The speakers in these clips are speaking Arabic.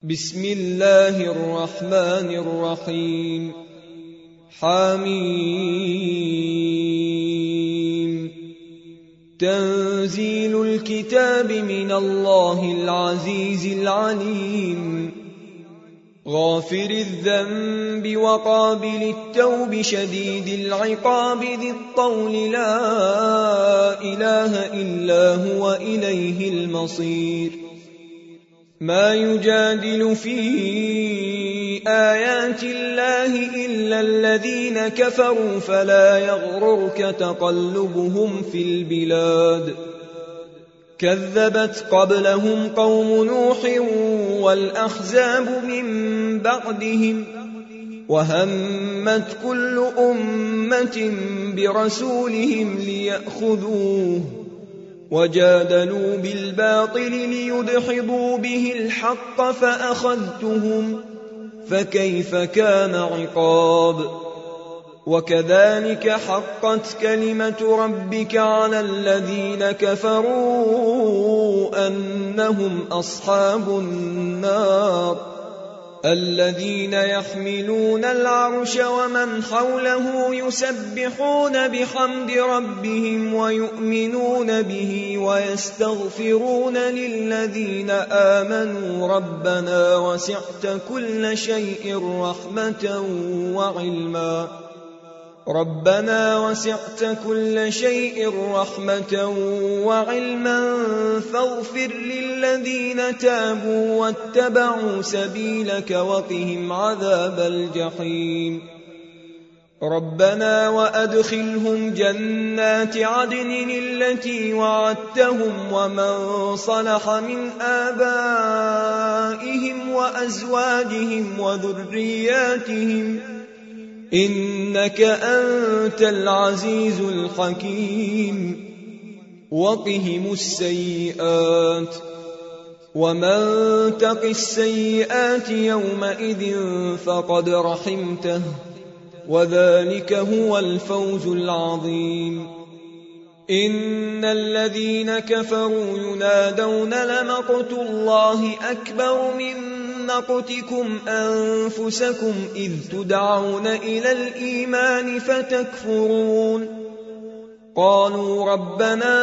بسم الله الرحمن الرحيم حميم تنزيل الكتاب من الله العزيز العليم غافر الذنب وقابل التوب شديد العقاب ذي الطول لا إله إلا هو إليه المصير ما يجادل في آيات الله إلا الذين كفروا فلا يغررك تقلبهم في البلاد كذبت قبلهم قوم نوح والأحزاب من بعدهم وهمت كل أمة برسولهم ليأخذوه وجادلوا بالباطل ليدحضوا به الحق فأخذتهم فكيف كان عقاب وكذلك حقت كلمة ربك على الذين كفروا أنهم أصحاب النار الذين يحملون العرش ومن حوله يسبحون بحمد ربهم ويؤمنون به ويستغفرون للذين آمنوا ربنا وسعت كل شيء رحمة وعلما فاغفر للذين تابوا واتبعوا سبيلك وقهم عذاب الجحيم ربنا وأدخلهم جنات عدن التي وعدتهم ومن صلح من آبائهم وأزواجهم وذرياتهم إنك أنت العزيز الحكيم وقهم السيئات ومن تق السيئات يومئذ فقد رحمته وذلك هو الفوز العظيم إن الذين كفروا ينادون لمقت الله أكبر من مقتكم أنفسكم إذ تدعون إلى الإيمان فتكفرون قالوا ربنا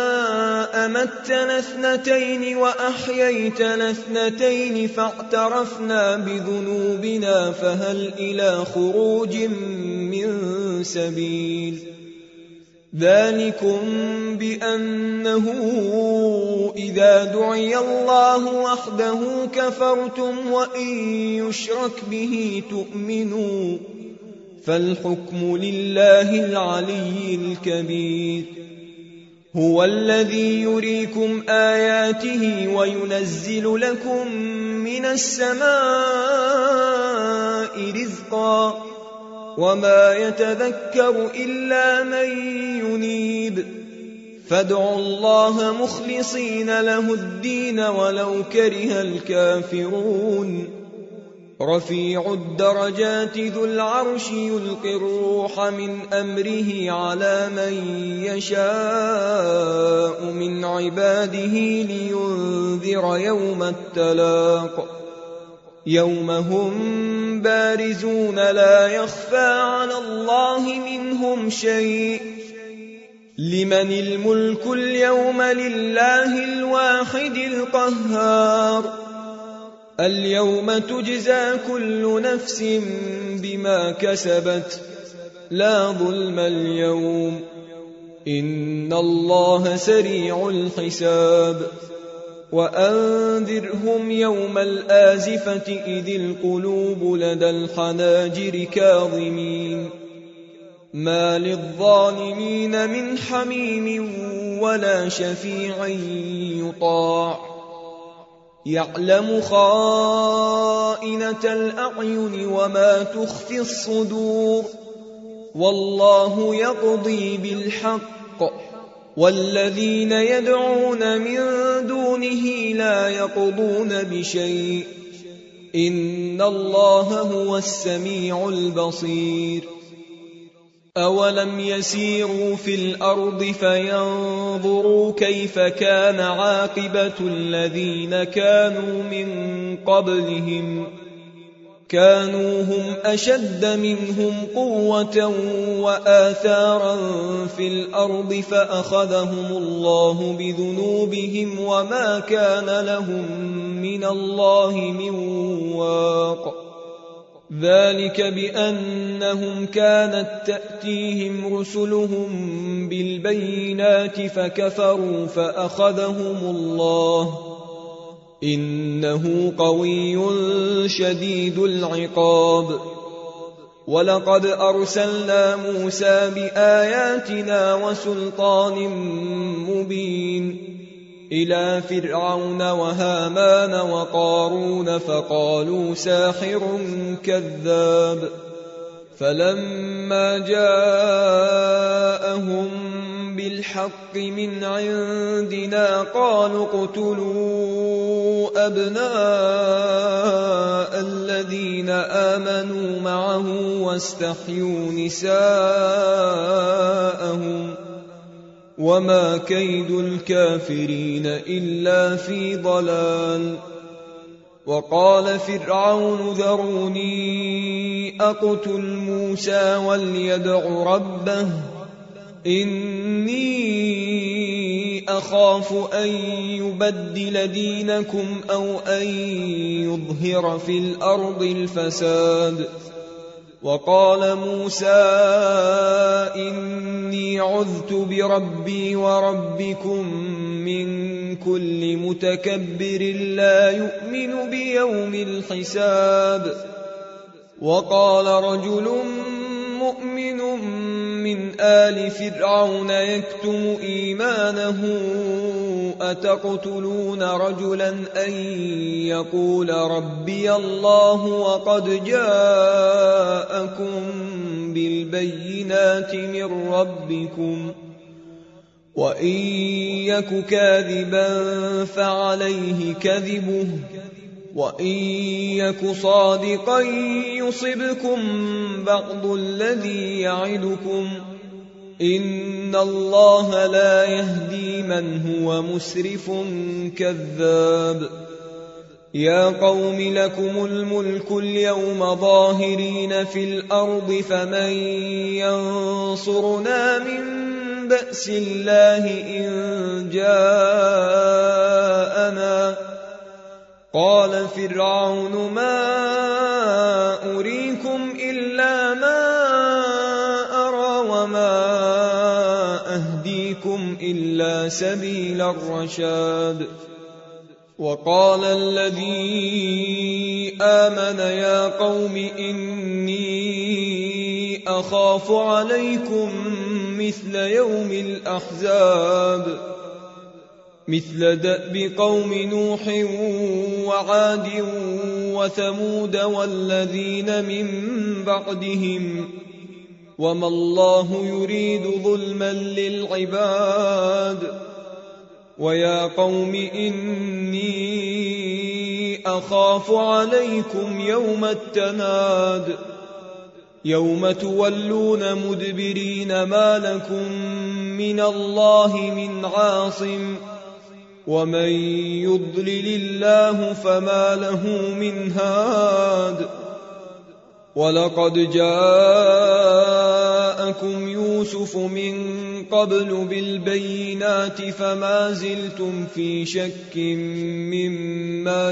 أمتنا اثنتين وأحييتنا اثنتين فاعترفنا بذنوبنا فهل إلى خروج من سبيل ذلكم بأنه إذا دعي الله وحده كفرتم وإن يشرك به تؤمنوا فالحكم لله العلي الكبير هو الذي يريكم آياته وينزل لكم من السماء رزقا وما يتذكر إلا من ينيب فادعوا الله مخلصين له الدين ولو كره الكافرون رفيع الدرجات ذو العرش يلقي الروح من أمره على من يشاء من عباده لينذر يوم التلاق يوم هم بارزون لا يخفى على الله منهم شيء لمن الملك اليوم لله الواحد القهار اليوم تجزى كل نفس بما كسبت لا ظلم اليوم إن الله سريع الحساب وأنذرهم يوم الآزفة إذ القلوب لدى الحناجر كاظمين ما للظالمين من حميم ولا شفيع يطاع يعلم خائنة الأعين وما تخفي الصدور والله يقضي بالحق والذين يدعون من دونه لا يقضون بشيء إن الله هو السميع البصير أولم يسيروا في الأرض فينظروا كيف كان عاقبة الذين كانوا من قبلهم كانوا هم أشد منهم قوة وآثارا في الأرض فأخذهم الله بذنوبهم وما كان لهم من الله من واق ذلك بأنهم كانت تأتيهم رسلهم بالبينات فكفروا فأخذهم الله إنه قوي شديد العقاب ولقد أرسلنا موسى بآياتنا وسلطان مبين إلى فرعون وهامان وقارون فقالوا ساحر كذاب فلما جاءهم بالحق من عندنا قالوا اقتلوا أبناء الذين آمنوا معه واستحيوا نساءهم وما كيد الكافرين إلا في ضلال وقال فرعون ذروني أقتل موسى وليدع ربه إني أخاف أن يبدل دينكم أو أن يظهر في الأرض الفساد وقال موسى إني عذت بربي وربكم من كل متكبر لا يؤمن بيوم الحساب وقال رجل مؤمن من آل فرعون يكتم إيمانه أتقتلون رجلا أن يقول ربي الله وقد جاءكم بالبينات من ربكم وإن يك كاذبا فعليه كذبه وإن يك صادقا يصبكم بعض الذي يعدكم إن الله لا يهدي من هو مسرف كذاب يا قوم لكم الملك اليوم ظاهرين في الأرض فمن ينصرنا من بأس الله إن جاءنا قال فرعون ما أريكم إلا ما أرى وما أهديكم إلا سبيل الرشاد وقال الذي آمن يا قوم إني أخاف عليكم مثل يوم الأحزاب مثل دأب قوم نوح وعاد وثمود والذين من بعدهم وما الله يريد ظلما للعباد ويا قوم إني أخاف عليكم يوم التناد يوم تولون مدبرين ما لكم من الله من عاصم ومن يضلل الله فما له من هاد ولقد جاءكم يوسف من قبل بالبينات فما زلتم في شك مما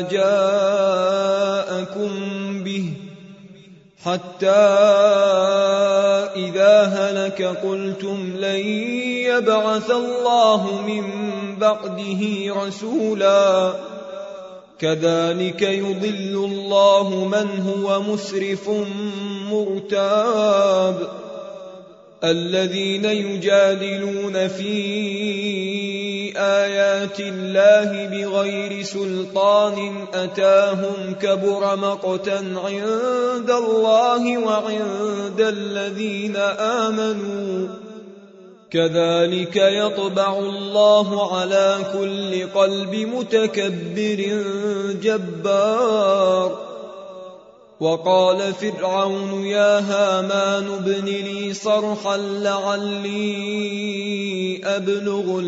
جاءكم به حتى إذا هلك قلتم لن يبعث الله من بعده رسولا كذلك يضل الله من هو مسرف مرتاب الذين يجادلون في آيات الله بغير سلطان أتاهم كبر مقتا عند الله وعند الذين آمنوا كذلك يطبع الله على كل قلب متكبر جبار وقال فرعون يا هامان ابن لي صرحا لعلي أبلغ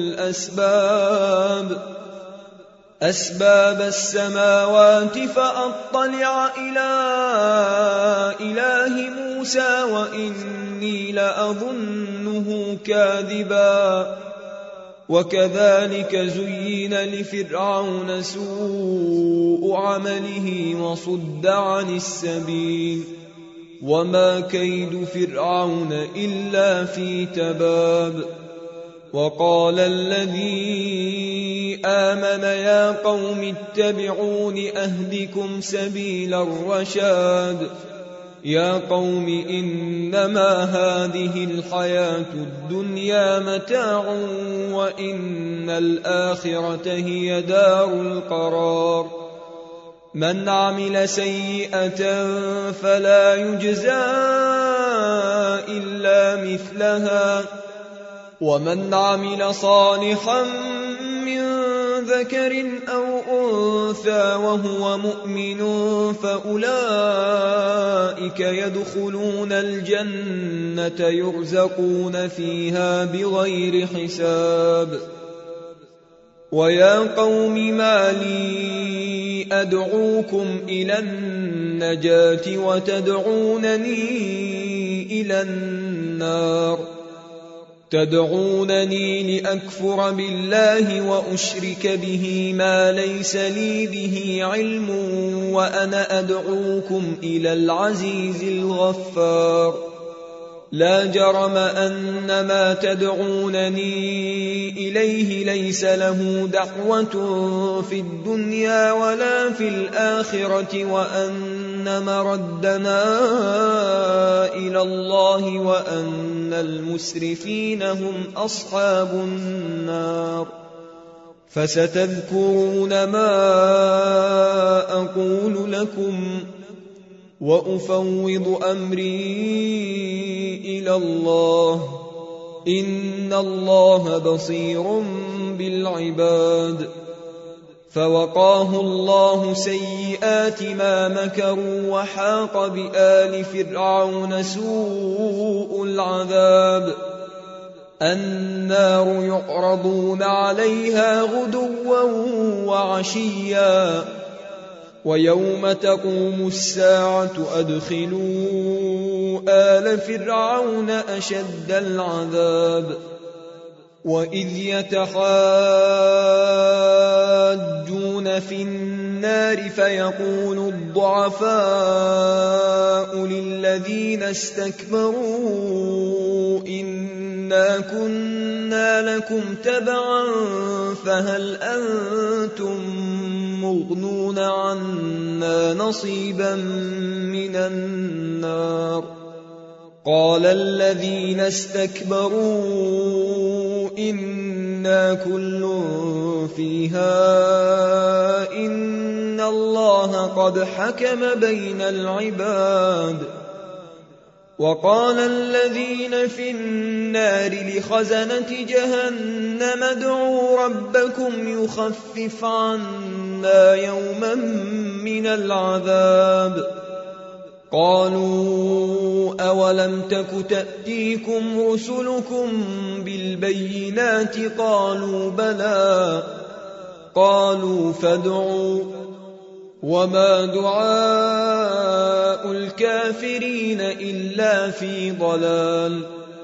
أسباب السماوات فأطلع إلى إله موسى وإني لأظنه كاذبا وكذلك زين لفرعون سوء عمله وصد عن السبيل وما كيد فرعون إلا في تباب وقال الذي آمن يا قوم اتبعون أهدكم سبيل الرشاد يا قوم إنما هذه الحياة الدنيا متاع وإن الآخرة هي دار القرار من عمل سيئة فلا يجزى إلا مثلها ومن عمل صالحا من ذكر أو أنثى وهو مؤمن فأولئك يدخلون الجنة يرزقون فيها بغير حساب ويا قوم ما لي أدعوكم إلى النجاة وتدعونني إلى النار تدعونني لأكفر بالله وأشرك به ما ليس لي به علم وأنا أدعوكم إلى العزيز الغفار لا جرم أن ما تدعونني إليه ليس له دعوة في الدنيا ولا في الآخرة وأن مردنا إلى الله وأن المسرفين هم أصحاب النار فستذكرون ما أقول لكم وأفوض أمري إلى الله إن الله بصير بالعباد فوقاه الله سيئات ما مكروا وحاق بآل فرعون سوء العذاب النار يعرضون عليها غدوا وعشيا ويوم تقوم الساعة أدخلوا آل فرعون أشد العذاب وإذ يتحاجون في النار فيقول الضعفاء للذين استكبروا إنا كنا لكم تبعا فهل أنتم مغنون عنا نصيبا من النار قال الذين استكبروا إنا كل فيها إن الله قد حكم بين العباد وقال الذين في النار لخزنة جهنم ادعوا ربكم يخفف عنا يوما من العذاب قالوا أولم تك تأتيكم رسلكم بالبينات قالوا بلى قالوا فادعوا وما دعاء الكافرين إلا في ضلال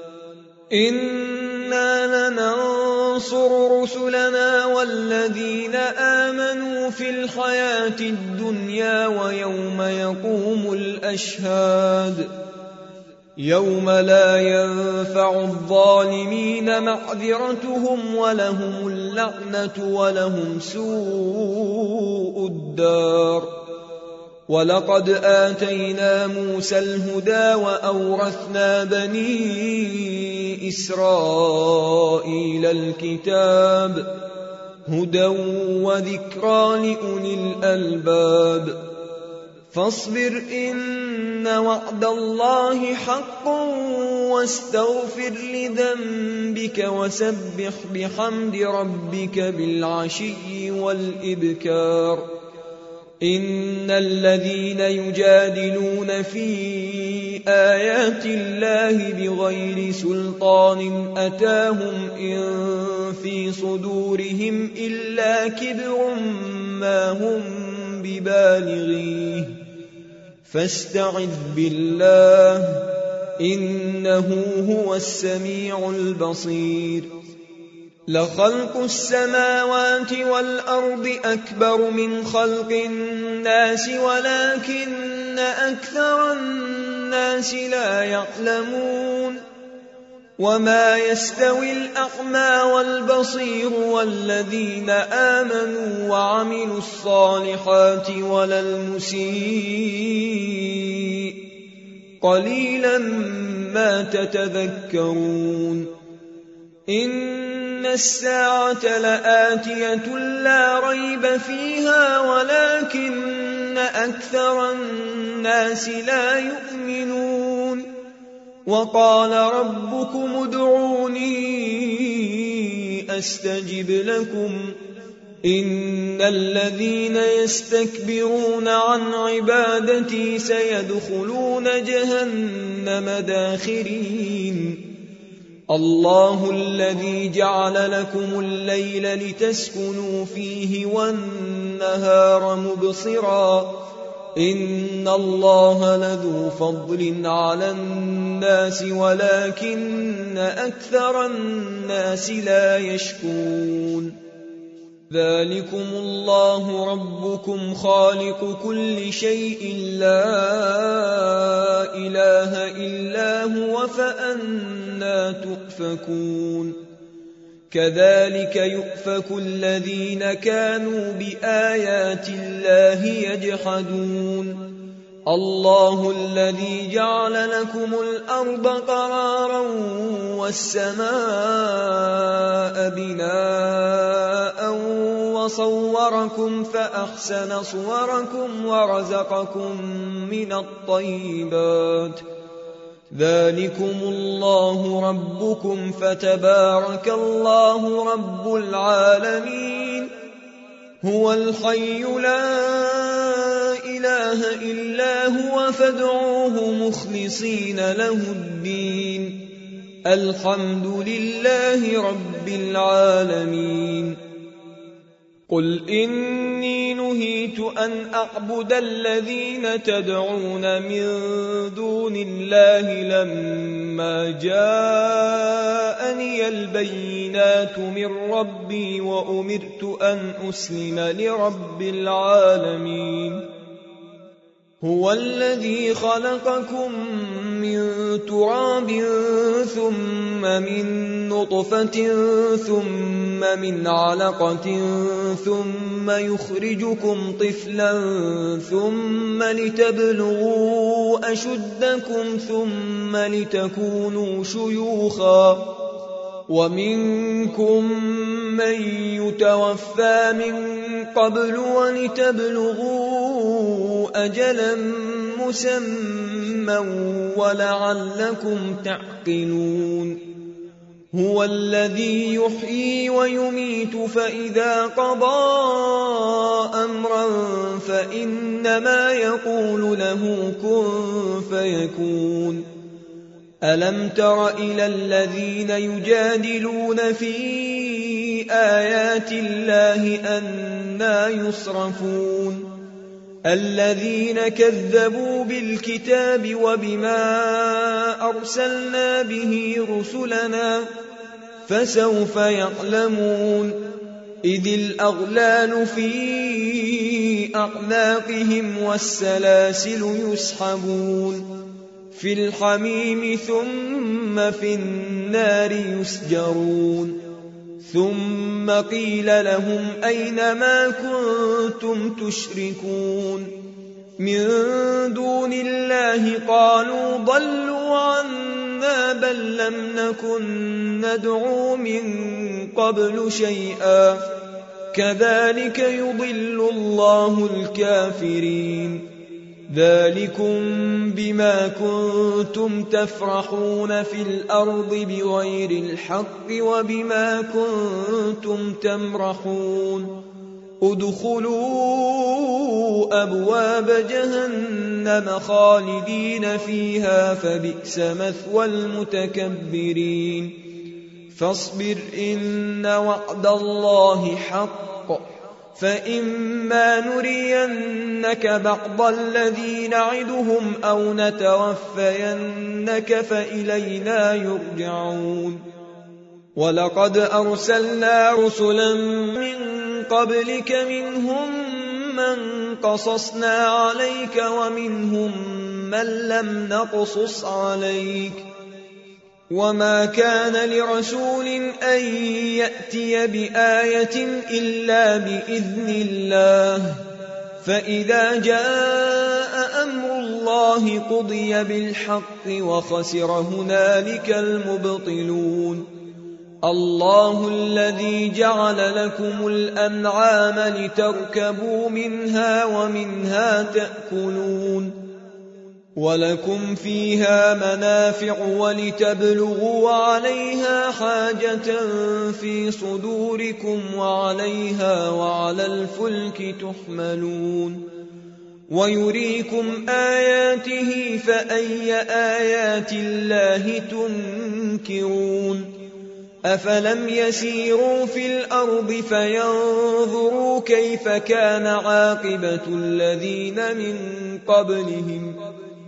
إنا لننصر رسلنا والذين آمنوا في الحياة الدنيا ويوم يقوم الأشهاد يوم لا ينفع الظالمين معذرتهم ولهم اللعنة ولهم سوء الدار ولقد آتينا موسى الهدى وأورثنا بني إسرائيل الكتاب هدى وذكرى لأولي الألباب فاصبر إن وعد الله حق واستغفر لذنبك وسبح بحمد ربك بالعشي والإبكار إن الذين يجادلون في آيات الله بغير سلطان أتاهم إن في صدورهم إلا كبر ما هم ببالغيه فاستعذ بالله إنه هو السميع البصير لخلق السماوات والأرض أكبر من خلق الناس ولكن أكثر الناس لا يعلمون وما يستوي الأعمى والبصير والذين آمنوا وعملوا الصالحات ولا المسيء قليلا ما تتذكرون إن الساعة لآتية لا ريب فيها ولكن أكثر الناس لا يؤمنون وقال ربكم ادعوني أستجب لكم إن الذين يستكبرون عن عبادتي سيدخلون جهنم داخرين الله الذي جعل لكم الليل لتسكنوا فيه والنهار مبصرا إن الله لذو فضل على الناس ولكن أكثر الناس لا يشكرون ذلكم الله ربكم خالق كل شيء لا إله إلا هو فأنى تؤفكون كذلك يؤفك الذين كانوا بآيات الله يجحدون الله الذي جعل لكم الأرض قرارا والسماء بناء وصوركم فأحسن صوركم ورزقكم من الطيبات ذلكم الله ربكم فتبارك الله رب العالمين هو الحي لا إله إلا هو فادعوه مخلصين له الدين الحمد لله رب العالمين قل إني نهيت أن أعبد الذين تدعون من دون الله لما جاءني البينات من ربي وأمرت أن أسلم لرب العالمين هو الذي خلقكم من تراب ثم من نطفة ثم من علقة ثم يخرجكم طفلا ثم لتبلغوا أشدكم ثم لتكونوا شيوخا ومنكم من يتوفى من قبل ولتبلغوا أجلا مسمى ولعلكم تعقلون هو الذي يحيي ويميت فإذا قضى أمرا فإنما يقول له كن فيكون ألم تر إلى الذين يجادلون في آيات الله أنى يصرفون الذين كذبوا بالكتاب وبما أرسلنا به رسلنا فسوف يعلمون إذ الأغلال في أعناقهم والسلاسل يسحبون في الحميم ثم في النار يسجرون ثم قيل لهم أين ما كنتم تشركون من دون الله قالوا ضلوا عنا بل لم نكن ندعو من قبل شيئا كذلك يضل الله الكافرين ذلكم بما كنتم تفرحون في الأرض بغير الحق وبما كنتم تمرحون ادخلوا أبواب جهنم خالدين فيها فبئس مثوى المتكبرين فاصبر إن وعد الله حق فإما نرينك بعض الذي نعدهم أو نتوفينك فإلينا يرجعون ولقد أرسلنا رسلا من قبلك منهم من قصصنا عليك ومنهم من لم نقصص عليك وما كان لرسول أن يأتي بآية إلا بإذن الله فإذا جاء أمر الله قضي بالحق وخسر هنالك المبطلون الله الذي جعل لكم الأنعام لتركبوا منها ومنها تأكلون ولكم فيها منافع ولتبلغوا عليها حاجة في صدوركم وعليها وعلى الفلك تحملون ويريكم آياته فأي آيات الله تنكرون أفلم يسيروا في الأرض فينظروا كيف كان عاقبة الذين من قبلهم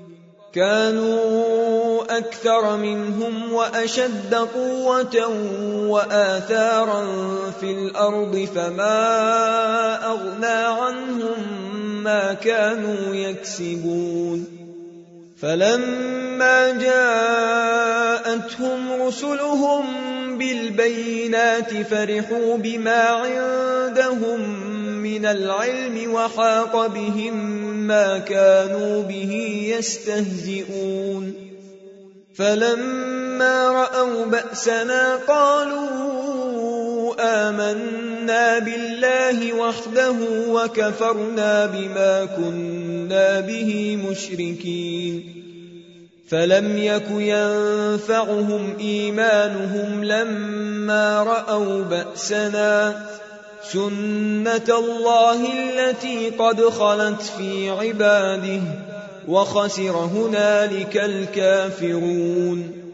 كانوا أكثر منهم وأشد قوة وآثارا في الأرض فما أغنى عنهم ما كانوا يكسبون فلما جاءتهم رسلهم بالبينات فرحوا بما عندهم من العلم وحاق بهم ما كانوا به يستهزئون فلما رأوا بأسنا قالوا آمنا بالله وحده وكفرنا بما كنا به مشركين فلم يك ينفعهم إيمانهم لما رأوا بأسنا سنة الله التي قد خلت في عباده وخسر هنالك الكافرون